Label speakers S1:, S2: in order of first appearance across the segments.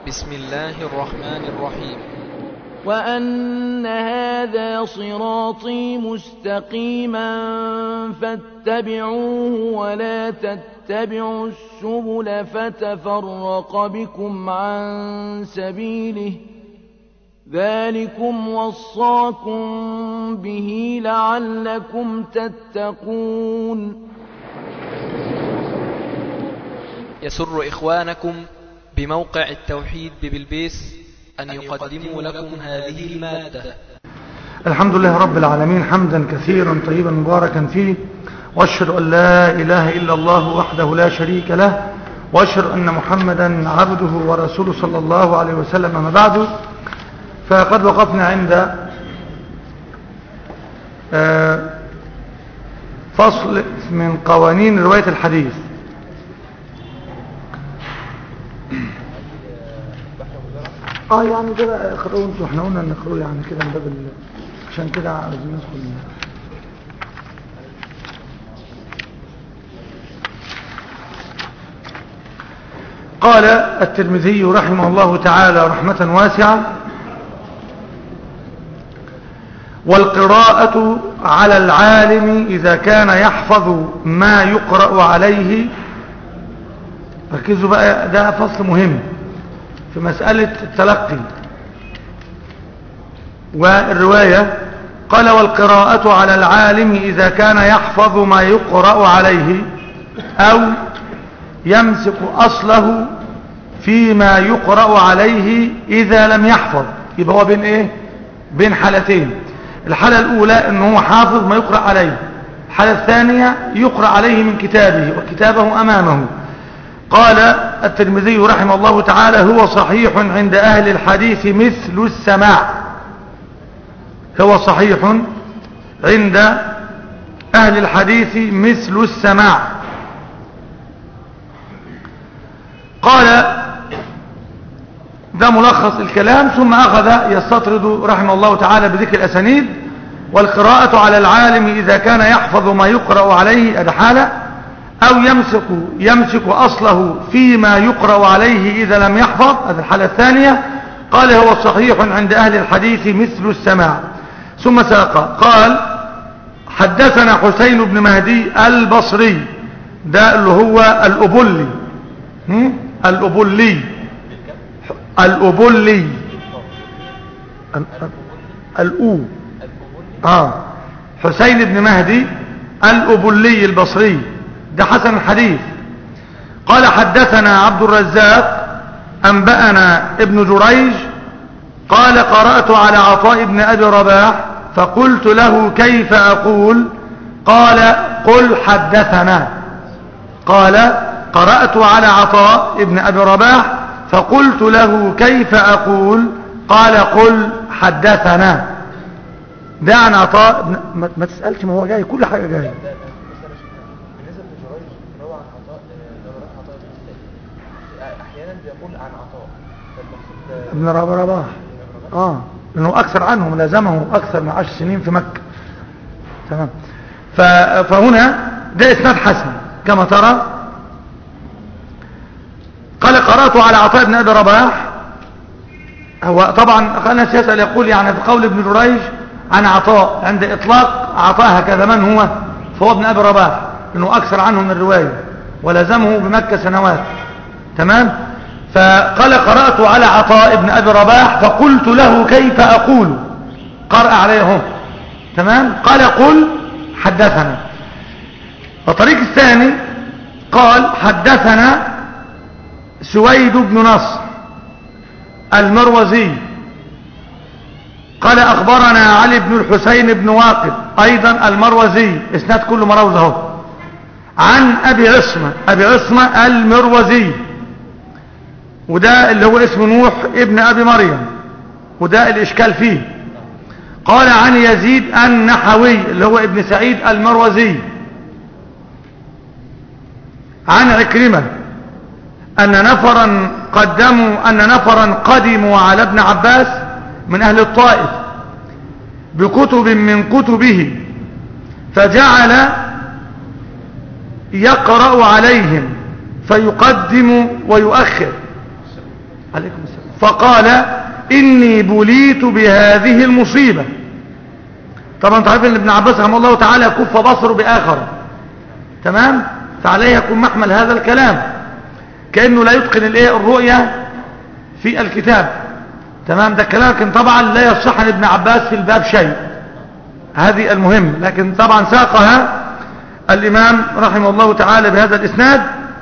S1: بسم الله الرحمن الرحيم.
S2: وأن هذا صراطي مستقيما فاتبعوه ولا تتبعوا السبل فتفرق بكم عن سبيله ذلكم وصاكم به لعلكم تتقون.
S1: يسر إخوانكم بموقع التوحيد ببلبيس أن يقدموا لكم هذه المادة.
S3: الحمد لله رب العالمين، حمدا كثيرا طيبا مباركا فيه، وأشهد أن لا إله إلا الله وحده لا شريك له، وأشهد أن محمدا عبده ورسوله صلى الله عليه وسلم. أما بعد، فقد وقفنا عند فصل من قوانين رواية الحديث. يعني ده بقى اقرأوا انتوا، احنا قلنا نقرأوا يعني كده من باب عشان كده عايزين ندخل. قال الترمذي رحمه الله تعالى رحمة واسعة: والقراءة على العالم إذا كان يحفظ ما يقرأ عليه. ركزوا بقى، ده فصل مهم في مسألة التلقي والرواية. قال: والقراءة على العالم إذا كان يحفظ ما يقرأ عليه أو يمسك أصله فيما يقرأ عليه إذا لم يحفظ. يبقى هو بين إيه؟ بين حالتين. الحالة الأولى أنه هو حافظ ما يقرأ عليه، الحالة الثانية يقرأ عليه من كتابه وكتابه أمامه. قال الترمذي رحمه الله تعالى: هو صحيح عند أهل الحديث مثل السماع. هو صحيح عند أهل الحديث مثل السماع. قال ده ملخص الكلام، ثم أخذ يستطرد رحمه الله تعالى بذكر الأسانيد. والقراءة على العالم إذا كان يحفظ ما يقرأ عليه، هذا حالة، أو يمسك أصله فيما يقرأ عليه إذا لم يحفظ، هذه الحالة الثانية. قال: هو صحيح عند أهل الحديث مثل السماع. ثم ساق قال: حدثنا حسين بن مهدي البصري، ده اللي هو الأبلي، حسين بن مهدي الأبلي البصري، ده حسن الحديث. قال: حدثنا عبد الرزاق أنبأنا ابن جريج قال: قرأت على عطاء بن أبي رباح فقلت له: كيف أقول؟ قال: قل حدثنا. قال: قرأت على عطاء بن أبي رباح فقلت له: كيف أقول؟ قال: قل حدثنا. ده عن عطاء. ما تسألش، ما هو جاي كل حاجة جاي. ابن رباح لأنه أكثر عنهم، لازمه أكثر من 10 سنين في مكة. تمام. فهنا ده إسناد حسن كما ترى. قال: قرأت على عطاء بن أبي رباح. هو طبعا الناس يسأل يقول يعني في قول ابن جريج عن عطاء، عند إطلاق عطاء هكذا من هو؟ فهو ابن أبي رباح، لأنه أكثر عنه من الرواية ولازمه بمكة سنوات. تمام. فقال: قرأت على عطاء بن أبي رباح فقلت له: كيف أقول؟ قرأ عليه. تمام. قال: قل حدثنا. الطريق الثاني قال: حدثنا سويد بن نصر المروزي قال: أخبرنا علي بن الحسين بن واقد أيضا المروزي، إسناد كله مروزه، عن أبي عصمة المروزي، وده اللي هو اسمه نوح ابن أبي مريم، وده الإشكال فيه. قال: عن يزيد النحوي اللي هو ابن سعيد المروزي، عن عكرمة أن نفرا قدموا على ابن عباس من أهل الطائف بكتب من كتبه، فجعل يقرأ عليهم فيقدم ويؤخر. عليكم السلام. فقال إني بليت بهذه المصيبة. طبعا تعرف ان ابن عباس رحمه الله تعالى كف بصره بآخر، تمام، فعليه يكون محمل هذا الكلام كأنه لا يتقن الرؤية في الكتاب، تمام. ده كلام لكن طبعا لا يصح عن ابن عباس في الباب شيء، هذه المهم، لكن طبعا ساقها الإمام رحمه الله تعالى بهذا الإسناد.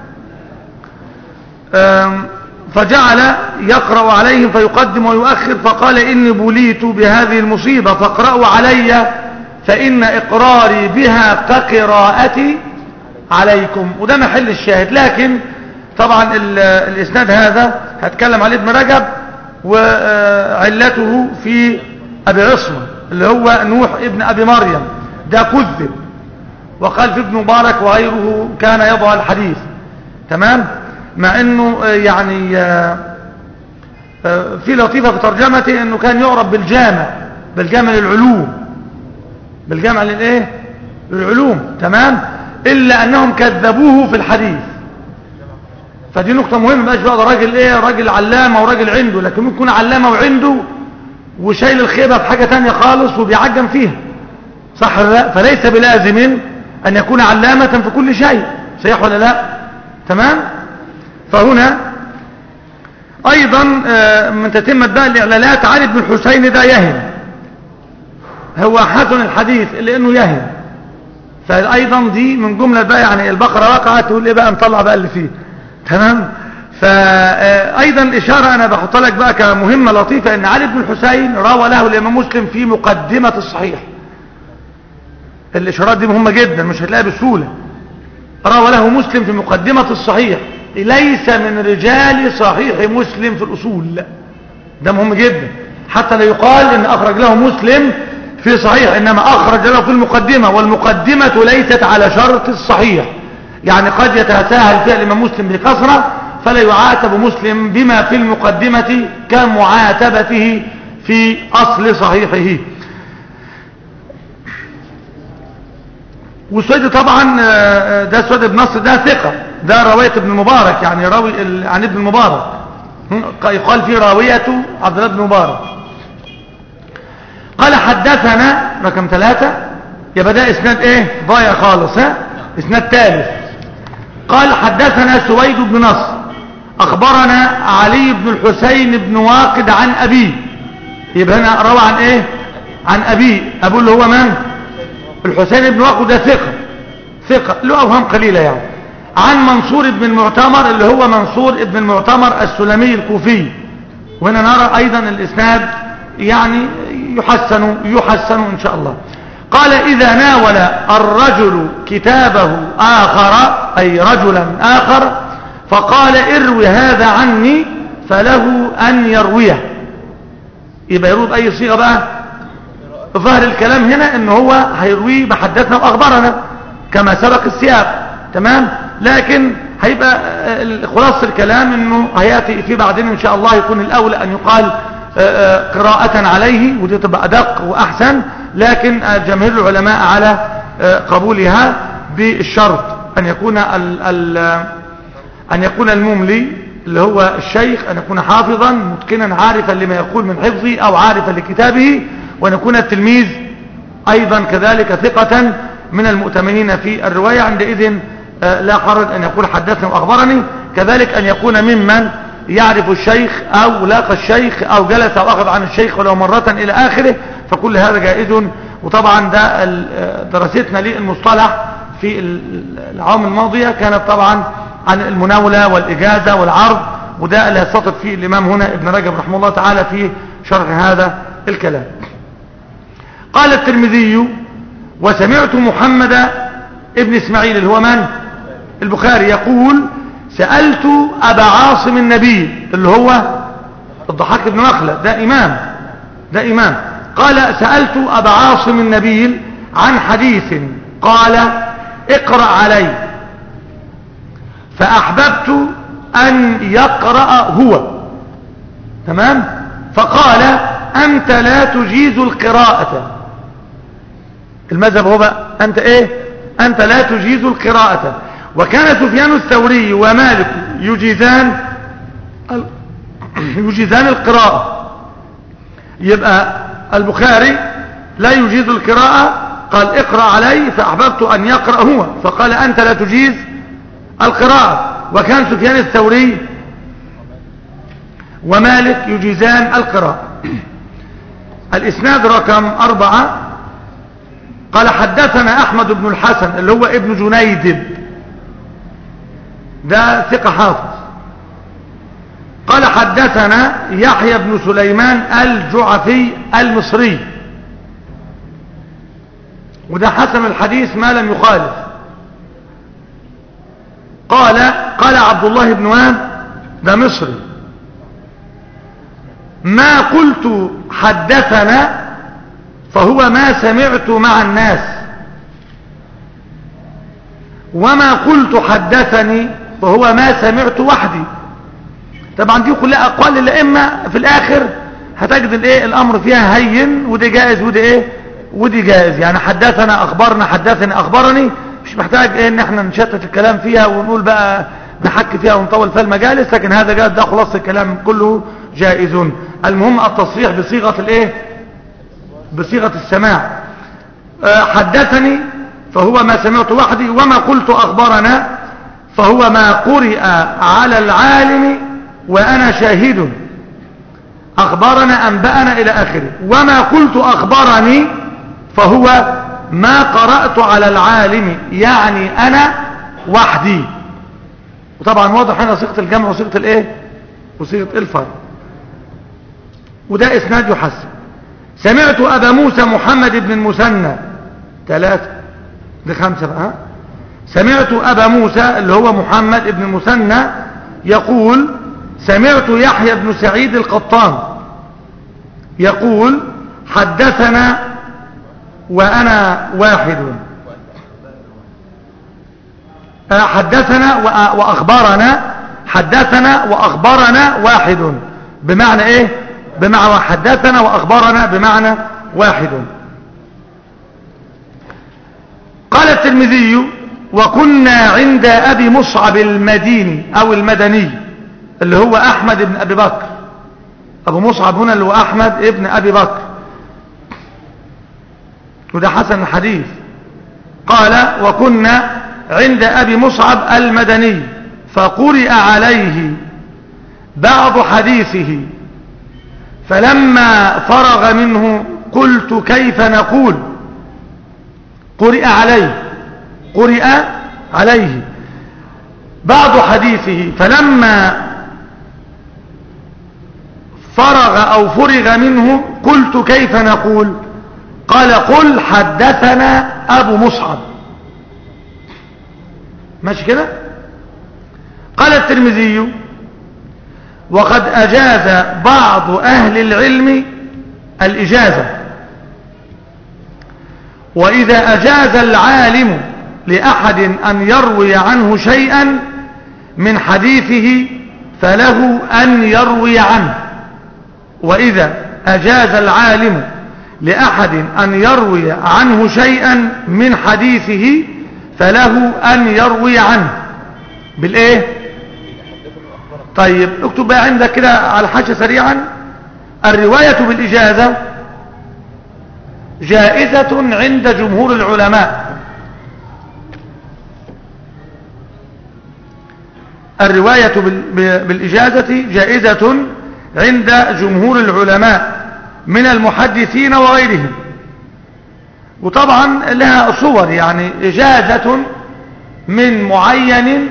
S3: فجعل يقرأ عليهم فيقدم ويؤخر، فقال إني بليت بهذه المصيبة فاقرأوا علي فإن إقراري بها كقراءتي عليكم. وده محل الشاهد. لكن طبعا الإسناد هذا هتكلم عليه ابن رجب، وعلته في أبي عصمة اللي هو نوح ابن أبي مريم، ده كذب، وقال في ابن مبارك وغيره كان يضع الحديث، تمام، مع انه يعني في لطيفة في ترجمته انه كان يعرف بالجامع للعلوم، بالجامع للعلوم، تمام، الا انهم كذبوه في الحديث. فدي نقطة مهمة، مبقاش بقى راجل راجل علامة وراجل عنده، لكن ممكن يكون علامة وعنده وشايل الخيبة في حاجة تانية خالص وبيعجم فيها، صح ولا لا؟ فليس بلازم ان يكون علامة في كل شيء، صحيح ولا لا؟ تمام. فهنا ايضا من تتمة بقى الاعلانات علي بن الحسين ده يهم، هو حسن الحديث لانه يهم، فايضا دي من جملة بقى يعني البقرة وقعت تقول ايه بقى نطلع بقى اللي فيه، تمام. فايضا اشارة انا بحط لك بقى كمهمة لطيفة ان علي بن الحسين روى له الامام مسلم في مقدمة الصحيح. الاشارات دي مهمة جدا، مش هتلاقيها بسهولة. روى له مسلم في مقدمة الصحيح، ليس من رجال صحيح مسلم في الأصول، لا، ده مهم جدا، حتى لا يقال إن أخرج له مسلم في صحيح، إنما أخرج له في المقدمة، والمقدمة ليست على شرط الصحيح، يعني قد يتساهل فيها الإمام مسلم بكثرة فلا يعاتب مسلم بما في المقدمة كمعاتبته في أصل صحيحه. والسويد طبعا ده سويد بن نصر ده ثقة، ده رواية ابن المبارك، يعني راوي عن ابن المبارك، يقال فيه راوية عبد الله بن المبارك. قال حدثنا رقم 3، يبقى ده اسناد ضايع خالص، اسناد ثالث. قال حدثنا سويد بن نصر اخبرنا علي بن الحسين بن واقد عن ابيه، يبقى هنا روى عن عن ابيه، ابوه اللي هو من؟ الحسين بن واقد، ده ثقة له اوهام قليلة يعني. عن منصور بن المعتمر اللي هو منصور بن المعتمر السلمي الكوفي، وهنا نرى ايضا الاسناد يعني يحسن ان شاء الله. قال اذا ناول الرجل كتابه اخر، اي رجلا اخر، فقال اروي هذا عني، فله ان يرويه. يبقى يرود اي صيغة بقى؟ ظاهر الكلام هنا ان هو هيرويه بحدثنا واخبرنا كما سبق السياق، تمام، لكن هيبقى خلاص الكلام انه هياتي في بعدين ان شاء الله يكون الاولى ان يقال قراءة عليه، ودي تبقى ادق واحسن، لكن جماهير العلماء على قبولها بالشرط ان يكون المملي اللي هو الشيخ ان يكون حافظا متقنا عارفا لما يقول من حفظه او عارفا لكتابه، وان يكون التلميذ ايضا كذلك ثقة من المؤتمنين في الرواية، عندئذ لا حرج ان يقول حدثنا واخبرني. كذلك ان يكون ممن يعرف الشيخ او لاقى الشيخ او جلس او اخذ عن الشيخ ولو مرة الى اخره، فكل هذا جائز. وطبعا ده دراستنا للمصطلح في العام الماضية كانت طبعا عن المناولة والاجازة والعرض، وده اللي هيستطرد فيه الامام هنا ابن رجب رحمه الله تعالى في شرح هذا الكلام. قال الترمذي وسمعت محمد ابن اسماعيل اللي هو من؟ البخاري يقول سألت أبا عاصم النبيل اللي هو الضحاك بن مخلد، ده إمام. قال سألت أبا عاصم النبيل عن حديث قال اقرأ علي، فأحببت أن يقرأ هو، تمام، فقال أنت لا تجيز القراءة. المذهب هو بقى أنت لا تجيز القراءة. وكان سفيان الثوري ومالك يجيزان يجيزان القراءة. يبقى البخاري لا يجيز القراءة، قال اقرأ علي، فأحببت أن يقرأ هو فقال أنت لا تجيز القراءة. وكان سفيان الثوري ومالك يجيزان القراءة. الإسناد رقم 4 قال حدثنا أحمد بن الحسن اللي هو ابن جنيدب، ده ثقة حافظ. قال حدثنا يحيى بن سليمان الجعفي المصري، وده حسن الحديث ما لم يخالف. قال عبد الله بن وهب، ده مصري، ما قلت حدثنا فهو ما سمعت مع الناس، وما قلت حدثني فهو ما سمعت وحدي. طبعا دي كلها اقوال الائمه، في الاخر هتجد الايه الامر فيها هين، ودي جائز ودي ايه ودي جائز. يعني حدثنا اخبرنا حدثني اخبرني، مش محتاج ايه ان احنا نشتت الكلام فيها ونقول بقى نحكي فيها ونطول فيها المجالس، لكن هذا جائز، ده خلاص الكلام كله جائز. المهم التصريح بصيغه الايه بصيغه السماع. حدثني فهو ما سمعت وحدي، وما قلت اخبرنا فهو ما قرئ على العالم وانا شاهد، اخبرنا انبأنا الى اخره. وما قلت اخبرني فهو ما قرأت على العالم، يعني انا وحدي. وطبعا واضح هنا صيغه الجمع وصيغه الايه وصيغه الفرد، وده اسناد يحسن. سمعت ابا موسى محمد بن المثنى 3 دي 5 بقى. سمعت ابا موسى اللي هو محمد بن المثنى يقول سمعت يحيى بن سعيد القطان يقول حدثنا وانا واحد، حدثنا واخبرنا، حدثنا واخبرنا واحد، بمعنى ايه بمعنى حدثنا واخبرنا بمعنى واحد. قال الترمذي وكنا عند ابي مصعب المديني او المدني اللي هو احمد بن ابي بكر. ابو مصعب هنا اللي هو احمد ابن ابي بكر، وده حسن الحديث. قال وكنا عند ابي مصعب المدني فقرئ عليه بعض حديثه، فلما فرغ منه قلت كيف نقول. قرئ عليه بعض حديثه، فلما فرغ منه قلت كيف نقول. قال قل حدثنا ابو مصعب. ماشي كده. قال الترمذي وقد اجاز بعض اهل العلم الاجازه، واذا اجاز العالم لاحد ان يروي عنه شيئا من حديثه فله ان يروي عنه. واذا اجاز العالم لأحد أن يروي عنه شيئا من حديثه فله أن يروي عنه بالإيه؟ طيب اكتب بقى عندك كده على الحاشية سريعا. الرواية بالإجازة جائزة عند جمهور العلماء. الرواية بالإجازة جائزة عند جمهور العلماء من المحدثين وغيرهم. وطبعا لها صور، يعني إجازة من معين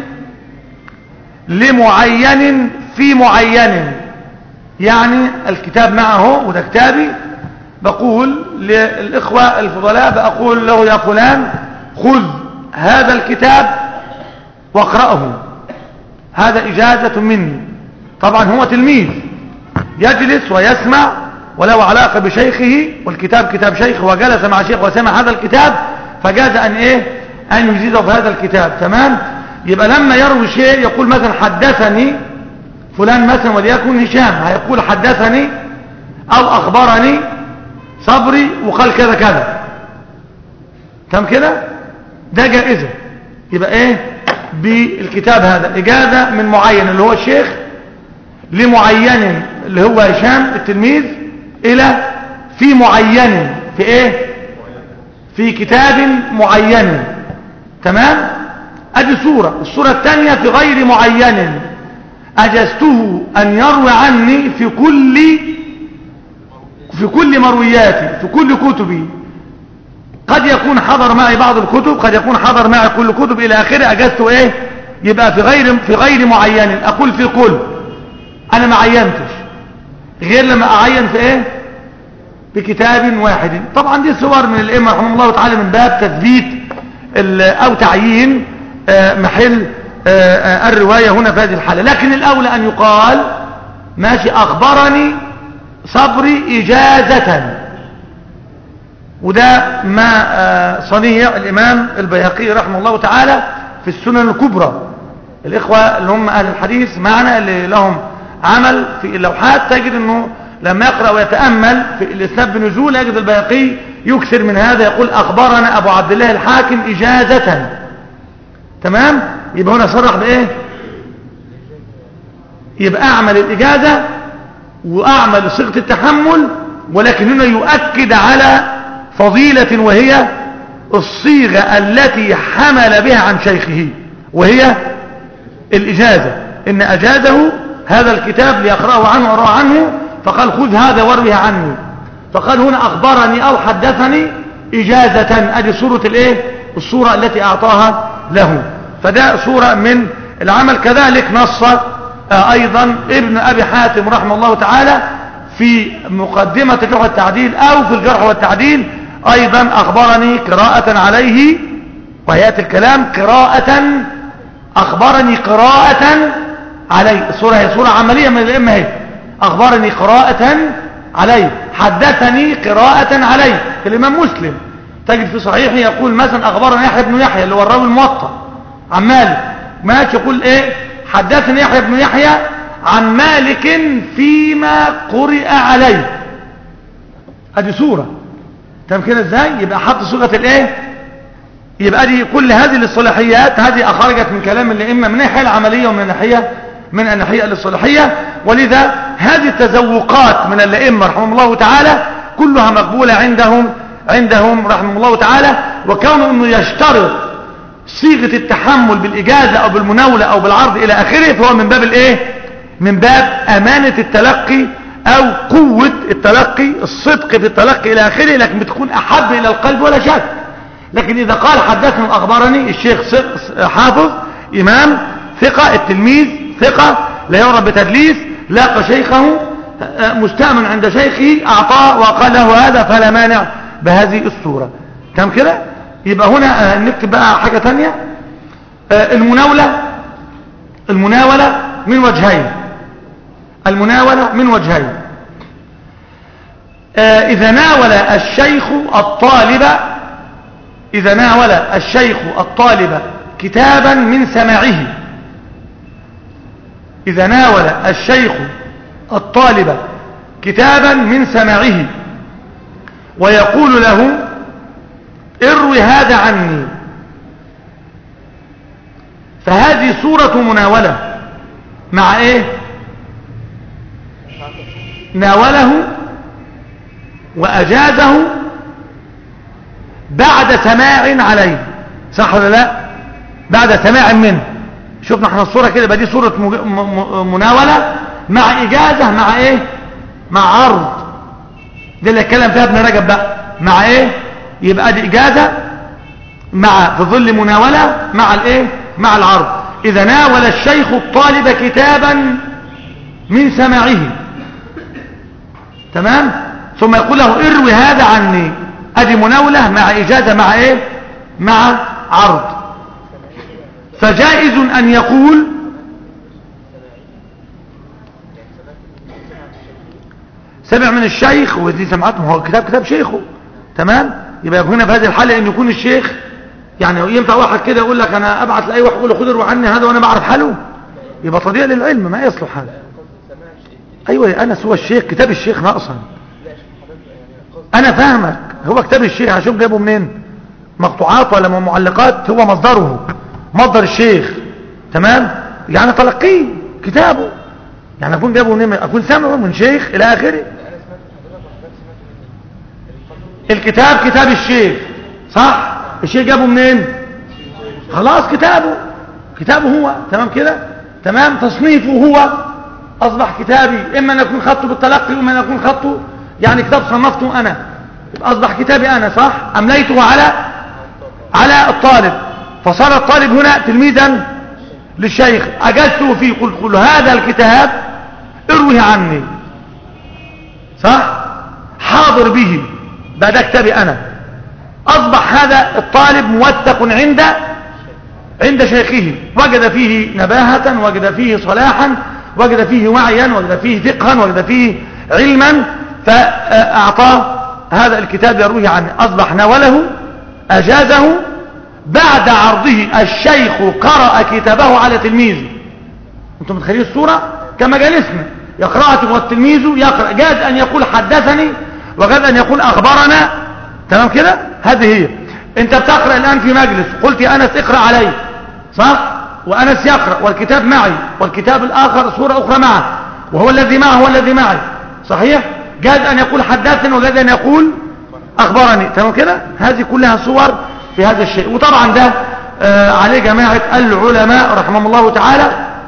S3: لمعين في معين. يعني الكتاب معه، وده كتابي، بقول للإخوة الفضلاء بقول له يا فلان خذ هذا الكتاب واقرأه، هذا إجازة مني. طبعا هو تلميذ يجلس ويسمع وله علاقة بشيخه، والكتاب كتاب شيخ، وجلس مع شيخ وسمع هذا الكتاب، فجاز أن يجيزه في هذا الكتاب. تمام. يبقى لما يروي شيء يقول مثلا حدثني فلان مثلا وليكن هشام، هيقول حدثني أو أخبرني صبري وقال كذا كذا. تمام كده. ده جائزة. يبقى بالكتاب هذا إجازة من معين اللي هو الشيخ لمعين اللي هو هشام التلميذ إلى في معين في إيه؟ في كتاب معين. تمام؟ أدي صورة. الصورة الثانية في غير معين، أجزته أن يروي عني في كل مروياتي، في كل كتبي. قد يكون حضر معي بعض الكتب، قد يكون حضر معي كل كتب إلى آخره. أجزته إيه؟ يبقى في غير معين. أقول في كل، أنا ما عينتش غير لما أعين في إيه؟ بكتاب واحد. طبعا دي صور من الأئمة رحمه الله تعالى من باب تثبيت أو تعيين محل الرواية هنا في هذه الحالة. لكن الأولى أن يقال ماشي أخبرني صبري إجازة، وده ما صنيع الإمام البيهقي رحمه الله تعالى في السنن الكبرى. الإخوة اللي هم أهل الحديث معنا اللي لهم عمل في اللوحات تجد أنه لما يقرأ ويتأمل في الإسناد بنزول يجد البيهقي يكثر من هذا، يقول أخبرنا أبو عبد الله الحاكم إجازة. تمام؟ يبقى هنا صرح بإيه؟ يبقى أعمل الإجازة وأعمل صيغة التحمل، ولكن هنا يؤكد على فضيلة وهي الصيغة التي حمل بها عن شيخه، وهي الإجازة. إن أجازه هذا الكتاب ليقرأه عنه وأراه عنه، فقال خذ هذا وارويه عني. فقال هنا أخبرني أو حدثني إجازة. أدي صورة الإيه؟ الصورة التي أعطاها له. فده صورة من العمل. كذلك نص أيضا ابن أبي حاتم رحمه الله تعالى في مقدمة الجرح والتعديل أو في الجرح والتعديل أيضا أخبرني قراءة عليه، وهيات الكلام قراءة، أخبرني قراءة عليه. الصورة هي صورة عملية من الأئمة هي أخبرني قراءة عليه، حدثني قراءة عليه. الإمام مسلم تجد في صحيحه يقول مثلا أخبرنا يحيى بن يحيى اللي هو الراوي الموطأ عن مالك، ماشي يقول إيه؟ حدثني يحيى بن يحيى عن مالك فيما قرئ عليه. ادي صورة. تمام كده ازاي؟ يبقى حط صيغه الايه؟ يبقى دي كل هذه الاصطلاحيات هذه اخرجت من كلام الائمه من الناحيه العمليه ومن الناحيه الاصطلاحيه. ولذا هذه التذوقات من الائمه رحمهم الله تعالى كلها مقبوله عندهم رحمهم الله تعالى. وكانوا انه يشترط صيغه التحمل بالاجازه او بالمناوله او بالعرض الى اخره، فهو من باب الايه؟ من باب امانه التلقي او قوة التلقي، الصدق في التلقي الى اخره، لكن بتكون احب الى القلب ولا شك. لكن اذا قال حدثني اخبرني الشيخ حافظ امام ثقة، التلميذ ثقة لا يعرف بتدليس، لاقى شيخه مستأمن عند شيخه اعطاه وقال له هذا، فلا مانع بهذه الصورة. تمام كده؟ يبقى هنا نكتب بقى حاجة تانية. المناولة من وجهين. المناولة من وجهين. إذا ناول الشيخ الطالب كتابا من سماعه، إذا ناول الشيخ الطالب كتابا من سماعه ويقول له اروي هذا عني، فهذه صورة مناولة مع ايه؟ ناوله وأجازه بعد سماع عليه، صح ولا لا؟ بعد سماع منه. شفنا احنا الصورة كده، يبقى دي صورة مناولة مع إجازة مع ايه؟ مع عرض. دي اللي اتكلم فيها ابن رجب بقى، مع ايه؟ يبقى دي إجازة مع في ظل مناولة مع الايه؟ مع العرض. إذا ناول الشيخ الطالب كتابا من سماعه، تمام، ثم يقول له اروي هذا عني، ادي مناولة مع اجازة مع ايه؟ مع عرض. فجائز ان يقول سمع من الشيخ، ودي سمعتهم، هو كتاب شيخه، تمام. يبقى هنا في هذه الحالة ان يكون الشيخ، يعني ينفع واحد كده يقول لك انا ابعت لاي واحد يقول له خد اروي عني هذا وانا بعرف حاله، يبقى تضييع للعلم، ما يصلح هذا. ايوه يا انس، هو الشيخ كتاب الشيخ ناقصا، انا فاهمك. هو كتاب الشيخ هشوف جايبه منين؟ مقطوعات ولا معلقات؟ هو مصدر الشيخ، تمام، يعني تلقيه كتابه، يعني أكون جابه منين؟ أكون سامعه من شيخ إلى آخره. الكتاب كتاب الشيخ صح؟ الشيخ جابه منين؟ خلاص كتابه هو، تمام كده، تمام. تصنيفه هو أصبح كتابي، إما أن يكون خطه بالتلقي وإما أن يكون خطه يعني كتاب صنفته أنا، أصبح كتابي أنا صح. أمليته على الطالب، فصار الطالب هنا تلميذا للشيخ. أجلته فيه، قلت هذا الكتاب اروه عني صح، حاضر به، بقى ده كتابي أنا. أصبح هذا الطالب موثق عند شيخه، وجد فيه نباهة، وجد فيه صلاحا، وجد فيه وعيا، وجد فيه فقها، وجد فيه علما، فأعطاه هذا الكتاب يرويه عنه. أصبح ناوله، أجازه، بعد عرضه الشيخ قرأ كتابه على تلميذه. انتم متخيلين الصورة؟ كما جالسنا يقرأ والتلميذ يقرأ، جاز أن يقول حدثني وجاز أن يقول أخبرنا، تمام كده. هذه هي. انت بتقرأ الآن في مجلس، قلت يا أنس اقرأ علي صح، وأنس يقرأ والكتاب معي والكتاب الآخر صورة أخرى معه، وهو الذي معه هو الذي معي صحيح. جاز أن يقول حدثني وجاز أن يقول أخبرني، تمام كده. هذه كلها صور في هذا الشيء. وطبعا ده عليه جماعة العلماء رحمهم الله تعالى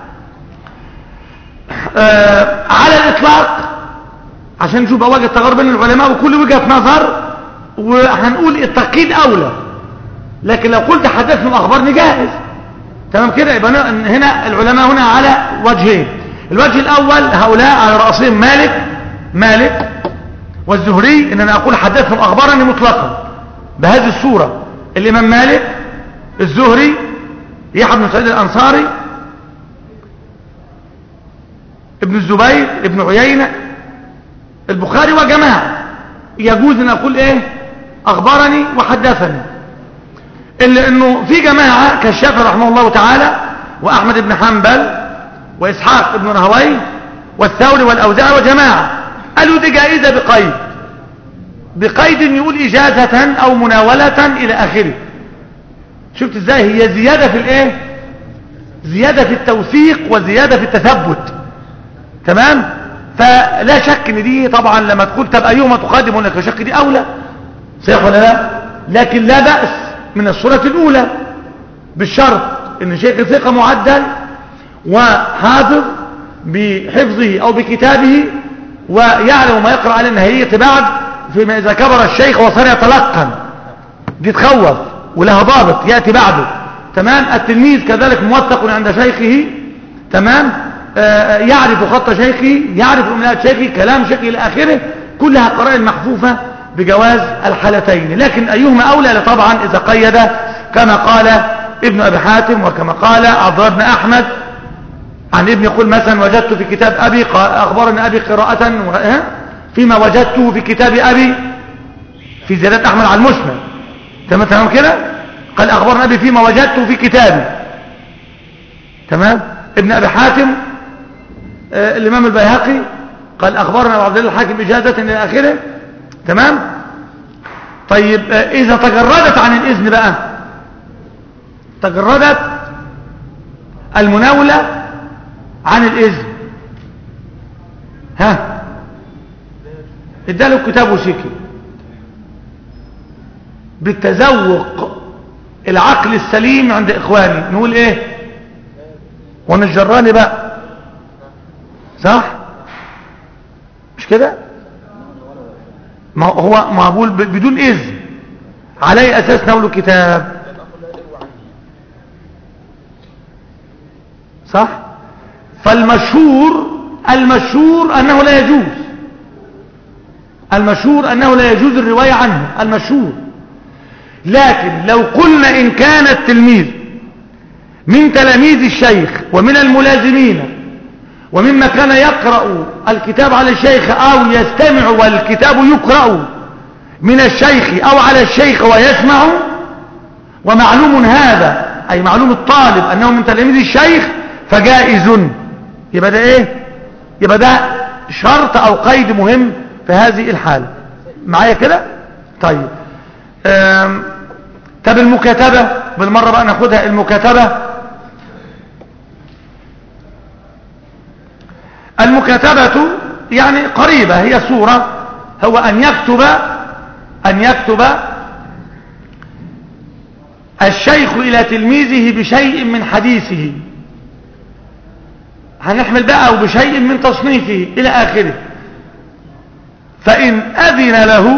S3: على الإطلاق، عشان نشوف وجه التغير بين العلماء وكل وجهة نظر، وهنقول التقييد أولى. لكن لو قلت حدثني وأخبرني جائز، تمام كده. يبقى هنا العلماء هنا على وجهين. الوجه الأول هؤلاء على رأسهم مالك والزهري، إن أنا أقول حدثني وأخبرني مطلقا بهذه الصورة. الإمام مالك، الزهري، يحيى بن سعيد الأنصاري، ابن الزبير، ابن عيينة، البخاري وجماعة يجوز أن أقول إيه أخبرني وحدثني. إلا أنه في جماعة كالشافعي رحمه الله تعالى وأحمد بن حنبل وإسحاق بن راهويه والثوري والأوزاعي وجماعة قالوا دي جائزة بقيد يقول إجازة أو مناولة إلى آخره. شفت إزاي؟ هي زيادة في الإيه؟ زيادة في التوثيق وزيادة في التثبت، تمام. فلا شك ان دي طبعا لما تقول طب ايهما تقدم، لك شك دي اولى، صحيح ولا لا؟ لكن لا بأس من الصورة الاولى، بالشرط ان شيخ ثقة معدل وحافظ بحفظه او بكتابه ويعلم ما يقرأ على النهاية بعد، فيما اذا كبر الشيخ وصار يتلقن، دي تخوف ولها ضابط يأتي بعده، تمام. التلميذ كذلك موثق عند شيخه، تمام، يعرف خط شيخه، يعرف املاءات شيخه، كلام شيخه الى اخره، كلها قرائن محفوفة بجواز الحالتين. لكن ايهما اولى؟ طبعا اذا قيد كما قال ابن ابي حاتم وكما قال عبد الله بن احمد عن ابن، يقول مثلا وجدت في كتاب ابي اخبرني ابي قراءة فيما وجدته في كتاب ابي، في زيادة احمد على المسند، تمام كده. قال اخبرني ابي فيما وجدته في كتابي، تمام. ابن ابي حاتم الامام البيهقي قال اخبرنا عبد الله الحاكم اجازة الى اخره، تمام. طيب اذا تجردت عن الاذن بقى، تجردت المناولة عن الاذن، اداله الكتاب وشكي بالتذوق العقل السليم عند اخواني، نقول ايه؟ ونجراني بقى، صح مش كده؟ ما هو معقول بدون اذن، على اساس نقول كتاب، صح. فالمشهور انه لا يجوز، المشهور انه لا يجوز الرواية عنه، المشهور. لكن لو قلنا ان كان التلميذ من تلاميذ الشيخ ومن الملازمين ومما كان يقرأ الكتاب على الشيخ او يستمع والكتاب يقرأ من الشيخ او على الشيخ ويسمع، ومعلوم هذا اي معلوم الطالب انه من تلاميذ الشيخ، فجائز. يبقى ده ايه؟ يبقى ده شرط او قيد مهم في هذه الحالة، معايا كده؟ طيب طب المكاتبة بالمرة بقى ناخدها. المكاتبة المكاتبة يعني قريبة، هي صورة، هو أن يكتب الشيخ إلى تلميذه بشيء من حديثه، هنحمل بقى، أو بشيء من تصنيفه إلى آخره. فإن أذن له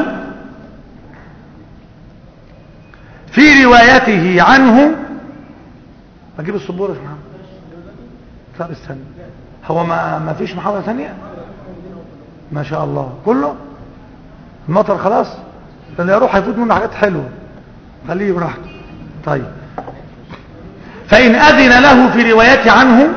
S3: في روايته عنه، أجيب السبورة يا محمد. طب استنى، هو ما فيش محاضرة ثانية؟ ما شاء الله كله المطر خلاص، اللي يروح هيفوت منه حاجات حلوة، خليه براحته. طيب، فإن أذن له في روايته عنه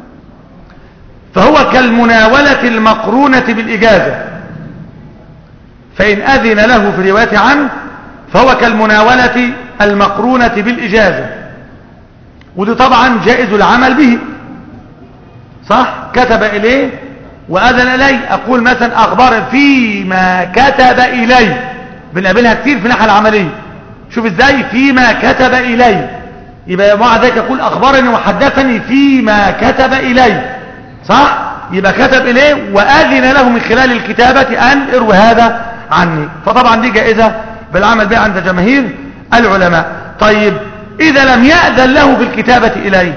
S3: فهو كالمناولة المقرونة بالإجازة. فإن أذن له في روايته عنه فهو كالمناولة المقرونة بالإجازة، ودي طبعا جائز العمل به، صح؟ كتب إليه وأذن إليه، أقول مثلا أخبار فيما كتب إليه، بنقابلها كتير في الناحية العملية. شوف إزاي فيما كتب إليه، يبقى مع ذلك أقول أخبرني وحدثني فيما كتب إليه، صح؟ يبقى كتب إليه وأذن له من خلال الكتابة أن اروي هذا عني، فطبعا دي جائزة بالعمل بها عند جماهير العلماء. طيب، إذا لم يأذن له في الكتابة إليه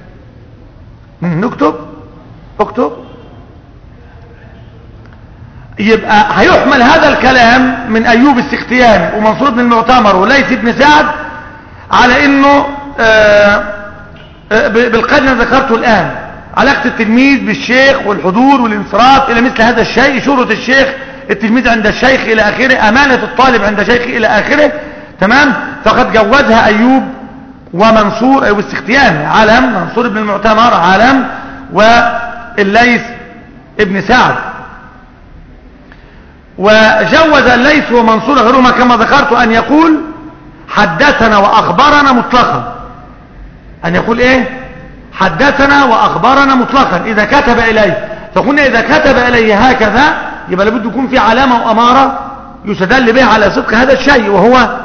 S3: اكتب، يبقى هيحمل هذا الكلام من أيوب السختياني ومنصور بن المعتمر وليث بن سعد على انه بالقدر اللي ذكرته الآن، علاقة التلميذ بالشيخ والحضور والانصراف إلى مثل هذا الشيء، شهرة الشيخ التلميذ عند الشيخ إلى آخره، أمانة الطالب عند شيخه إلى آخره. تمام؟ فقد جوزها أيوب ومنصور، أيوب السختياني علم، منصور بن المعتمر علم، والليث ابن سعد. وجوز الليث ومنصور غيرهما كما ذكرت أن يقول حدثنا وأخبرنا مطلقا، أن يقول إيه؟ حدثنا وأخبرنا مطلقا إذا كتب إليه. فقلنا إذا كتب إليه هكذا يبقى لابد يكون في علامة وأمارة يستدل بها على صدق هذا الشيء، وهو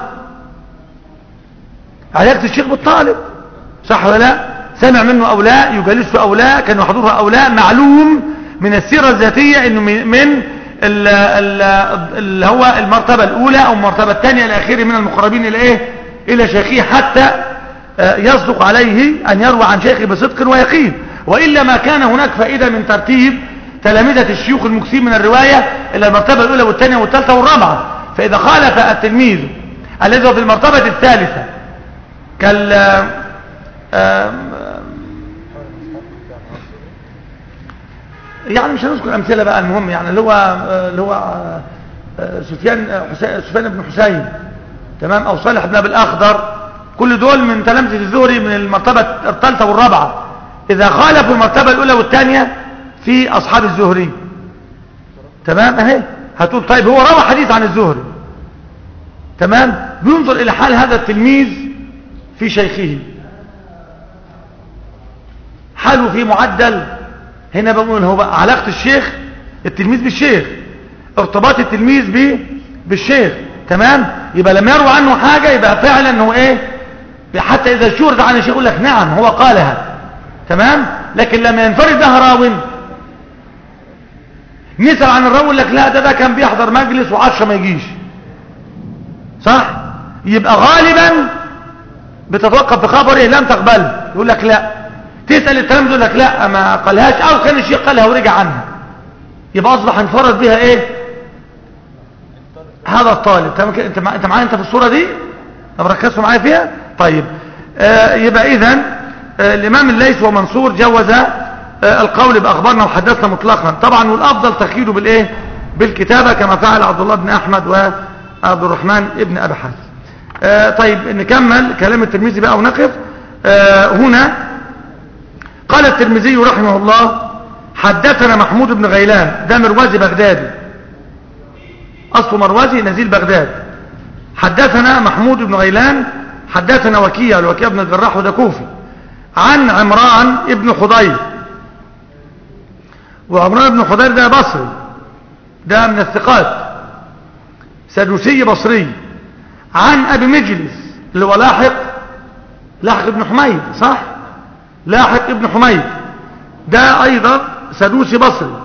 S3: علاقة الشيخ بالطالب، صح ولا لا؟ سمع منه أو لا، يجالسه أو لا، كان يحضرها أو لا، معلوم من السيرة الذاتية أنه من اللي هو المرتبة الأولى أو المرتبة الثانية إلى آخره من المقربين إلى إيه؟ إلى شيخه، حتى يصدق عليه أن يروى عن شيخه بصدق ويقين. وإلا ما كان هناك فائدة من ترتيب تلامذة الشيوخ المكثين من الرواية إلى المرتبة الأولى والثانية والثالثة والرابعة. فإذا خالف التلميذ الذي هو في المرتبة الثالثة يعني مش هنذكر أمثلة بقى، المهم يعني اللي هو سفيان بن حسين، تمام، أو صالح بن أبي الأخضر، كل دول من تلامذة الزهري من المرتبة الثالثة والرابعة. إذا خالفوا المرتبة الأولى والثانية في أصحاب الزهري، تمام، أهي هتقول طيب هو روى حديث عن الزهري، تمام، بينظر إلى حال هذا التلميذ في شيخه، حاله في معدل. هنا بقول هو بقى علاقة الشيخ التلميذ بالشيخ، ارتباط التلميذ بالشيخ، تمام. يبقى لما يروى عنه حاجة يبقى فعلا هو ايه، حتى اذا شهرت عن الشيخ يقول لك نعم هو قالها، تمام. لكن لما ينفرد بها راو نسأل عن الراوي يقول لك لا ده كان بيحضر مجلس و10 ما يجيش، صح؟ يبقى غالبا بتتوقف في خبره لم تقبله، يقول لك لا. تسأل التلاميذ يقول لك لا ما قالهاش، او كان الشيخ قالها ورجع عنها، يبقى اصبح انفرد بها ايه هذا الطالب. انت معايا انت في الصورة دي؟ طب ركزوا معايا فيها. طيب يبقى اذن الامام الليث ومنصور جوز القول باخبارنا وحدثنا مطلقا طبعا، والافضل تقييده بالايه بالكتابة كما فعل عبد الله بن احمد وعبد الرحمن ابن ابي حاتم. طيب نكمل كلام الترمذي بقى ونقف هنا. قال الترمذي رحمه الله حدثنا محمود بن غيلان، ده مروزي بغدادي، أصله مروزي نزيل بغداد. حدثنا محمود بن غيلان حدثنا وكيع بن الجراح وده كوفي، عن عمران بن حضير، وعمران بن حضير ده بصري، ده من الثقات، سدوسي بصري، عن أبي مجلس اللي هو لاحق ابن حميد، صح؟ لاحق ابن حميد ده أيضا سدوسي بصري،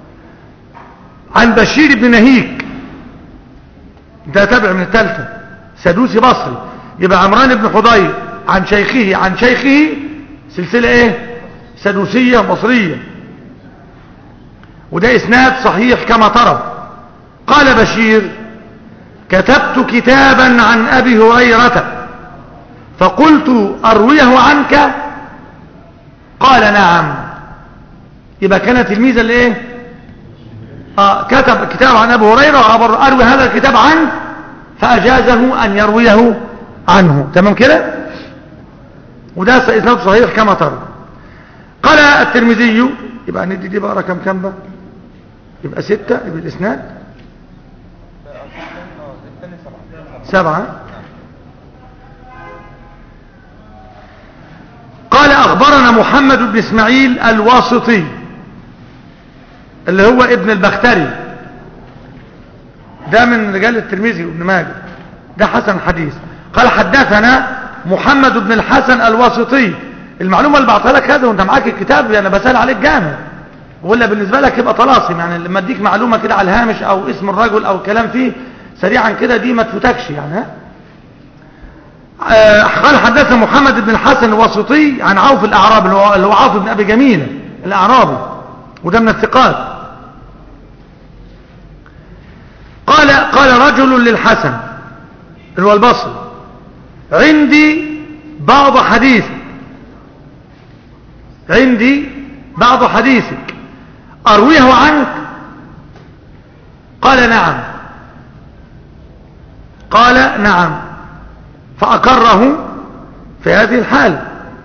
S3: عن بشير بن نهيك، ده تابع من الثالثة، سدوسي بصري، يبقى عمران بن حضير عن شيخه عن شيخه، سلسلة ايه؟ سدوسية بصرية، وده اسناد صحيح كما ترى. قال بشير: كتبت كتابا عن أبي هريرة فقلت أرويه عنك؟ قال: نعم. يبقى كانت الميزة اللي ايه؟ كتب كتاب عن أبي هريرة وأروي هذا الكتاب عنه، فأجازه أن يرويه عنه. تمام كده؟ وده إسناد صحيح كما ترى. قال الترمذي، يبقى ندي دي بقى رقم كام بقى؟ يبقى 6، يبقى الإسناد 7. قال: أخبرنا محمد بن إسماعيل الواسطي اللي هو ابن البختري، ده من رجال الترمذي وابن ماجه، ده حسن حديث. قال: حدثنا محمد بن الحسن الواسطي. المعلومة اللي بعطيها لك هذا وانت معاك الكتاب، انا بسأل عليك جامع، ولا بالنسبة لك يبقى طلاسم، يعني لما اديك معلومة كده على الهامش او اسم الرجل او كلام فيه سريعا كده دي ما تفوتكش يعني. قال: حدثنا محمد بن الحسن الواسطي عن عوف الأعرابي اللي هو عوف بن أبي جميلة الأعرابي، وده من الثقات. قال رجل للحسن اللي هو البصري: عندي بعض حديثك أرويه عنك؟ قال: نعم. فأقره في هذه الحال.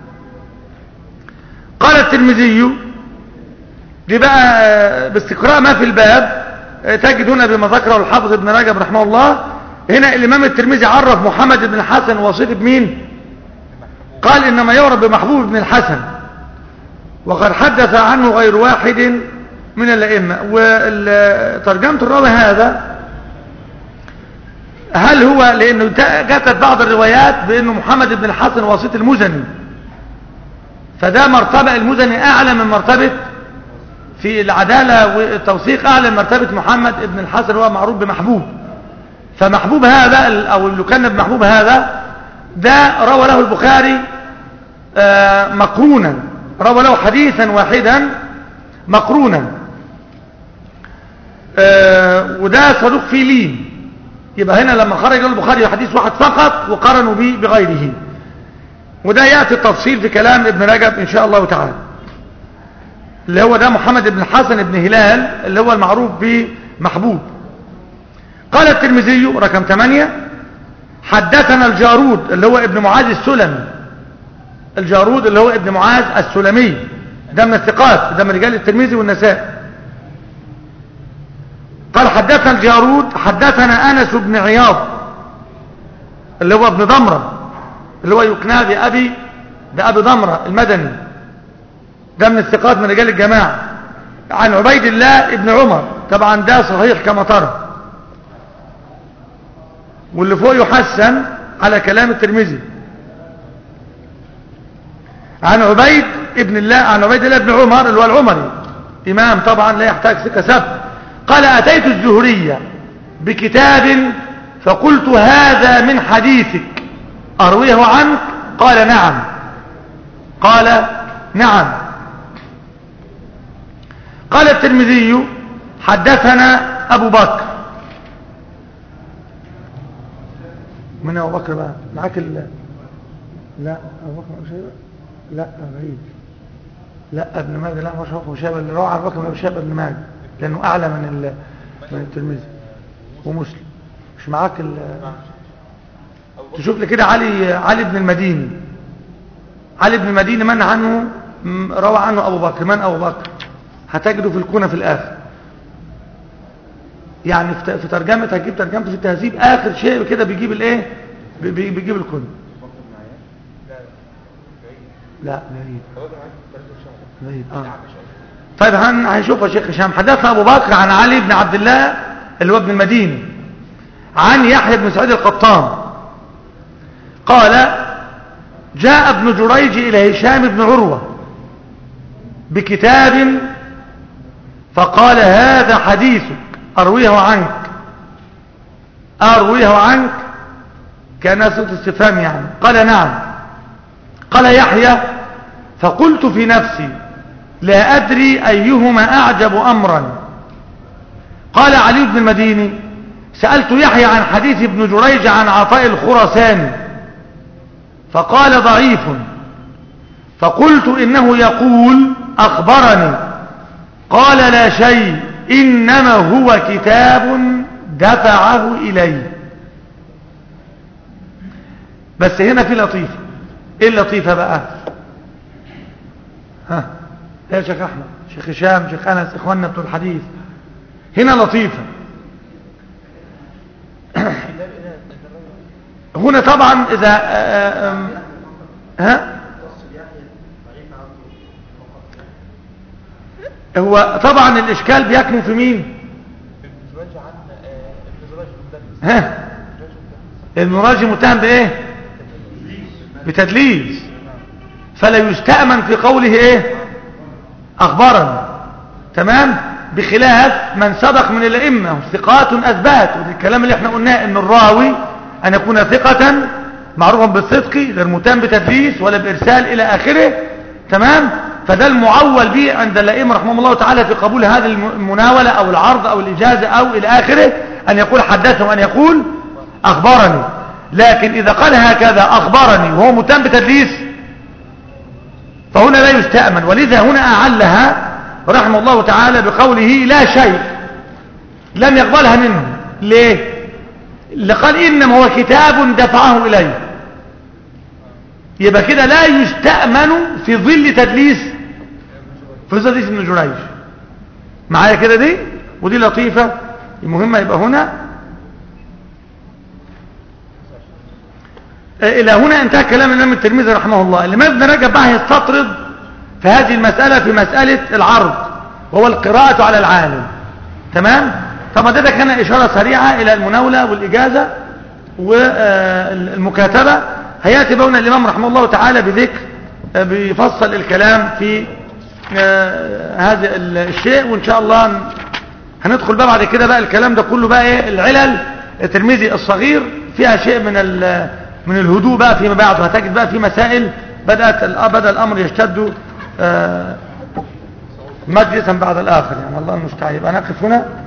S3: قال الترمذي: دي بقى باستقراء ما في الباب تجد هنا بما ذكره الحافظ ابن رجب رحمه الله. هنا الإمام الترمذي عرف محمد بن الحسن وصيف بمين؟ قال: إنما يعرف بمحبوب بن الحسن، وقد حدث عنه غير واحد من الأئمة. وترجمة الراوي هذا هل هو لأنه جاءت بعض الروايات بأنه محمد بن الحسن واسط المزني، فده مرتبة المزني أعلى من مرتبة في العدالة والتوثيق، أعلى من مرتبة محمد بن الحسن، هو معروف بمحبوب. فمحبوب هذا أو اللي كان بمحبوب هذا ده روى له البخاري مقرونا، روى له حديثا واحدا مقرونا، وده صدوق فيه لين. يبقى هنا لما خرج البخاري حديث واحد فقط وقارنوا به بغيره، وده يأتي التفصيل في كلام ابن رجب إن شاء الله تعالى، اللي هو ده محمد بن الحسن بن هلال اللي هو المعروف بمحبوب. قال الترمذي رقم 8: حدثنا الجارود اللي هو ابن معاذ السلمي، الجارود اللي هو ابن معاذ السلمي، ده من الثقات، ده من رجال الترمذي والنسائي. قال: حدثنا الجارود حدثنا أنس بن عياض اللي هو ابن ضمرة، اللي هو يكنى بأبي ضمرة المدني، ده من الثقات من رجال الجماعة، عن عبيد الله ابن عمر، طبعا ده صحيح كما ترى، واللي فوق يحسن على كلام الترمذي. عن عبيد الله ابن عمر اللي هو العمري، إمام طبعا لا يحتاج ثقة سبت. قال: أتيت الزهرية بكتاب فقلت: هذا من حديثك أرويه عنك؟ قال: نعم. قال الترمذي: حدثنا أبو بكر. من أبو بكر بقى معاك لا أبو بكر لا بعيد، لا ابن ماجه، لا مش هو شاب اللي روى عن بكر بن شاب ابن ماجه لانه اعلى من الترمذي ومسلم. مش معاك تشوف لي كده علي بن المديني. علي بن المديني من عنه روى عنه ابو بكر؟ من ابو بكر؟ هتجده في الكنى في الاخر، يعني في ترجمه هتجيب ترجمته في التهذيب اخر شيء كده بيجيب الايه، بيجيب الكنى. لا بعيد. طيب هنشوف يا شيخ هشام. حدثنا ابو بكر عن علي بن عبد الله اللي هو ابن المديني، عن يحيى بن سعيد القطان قال: جاء ابن جريج الى هشام بن عروة بكتاب فقال هذا حديثك أرويه عنك كان صوت استفهام يعني. قال نعم. قال يحيى فقلت في نفسي لا أدري أيهما أعجب أمرا. قال علي بن المديني سألت يحيى عن حديث ابن جريج عن عطاء الخرساني فقال ضعيف، فقلت إنه يقول أخبرني. قال لا شيء إنما هو كتاب دفعه إلي. بس هنا في لطيفة. ايه اللطيفة بقى؟ ها يا شيخ احمد، شيخ هشام، شيخ انس، اخواننا بتوع الحديث، هنا لطيفة. هنا طبعا اذا هو طبعا الاشكال بيكمن في مين؟ ابن جريج متهم بايه؟ بتدليس، فلا يستأمن في قوله ايه؟ اخبرني. تمام؟ بخلاف من سبق من الائمه ثقات اثبات، وده الكلام اللي احنا قلناه ان الراوي ان يكون ثقة معروفا بالصدق غير متهم بتدليس ولا بارسال الى اخره. تمام؟ فده المعول به عند الائمه رحمهم الله تعالى في قبول هذه المناوله او العرض او الاجازه او الى اخره، ان يقول حدثه وان يقول اخبرني. لكن اذا قال هكذا اخبرني وهو متهم بتدليس فهنا لا يستأمن، ولذا هنا اعلها رحمه الله تعالى بقوله لا شيء، لم يقبلها منه. ليه؟ لقال انما هو كتاب دفعه اليه، يبقى كده لا يستأمن في ظل تدليس ابن جريج. معايا كده دي؟ ودي لطيفة المهمة. يبقى هنا الى هنا انتهى كلام الامام الترمذي رحمه الله. الامام ابن رجب بقى يستطرد في هذه المسألة في مسألة العرض وهو القراءة على العالم. تمام؟ طبعا ده كان اشارة سريعة الى المناولة والاجازة والمكاتبة. هياتي بون الامام رحمه الله تعالى بذكر بيفصل الكلام في هذا الشيء، وان شاء الله هندخل بقى بعد كده بقى الكلام ده كله بقى ايه العلل الترمذي الصغير فيها شيء من الهدوء بقى فيما بعد، وهتجد بقى في مسائل بدأ الامر يشتد مجلسا بعد الاخر يعني. الله المستعان. يبقى نقف هنا.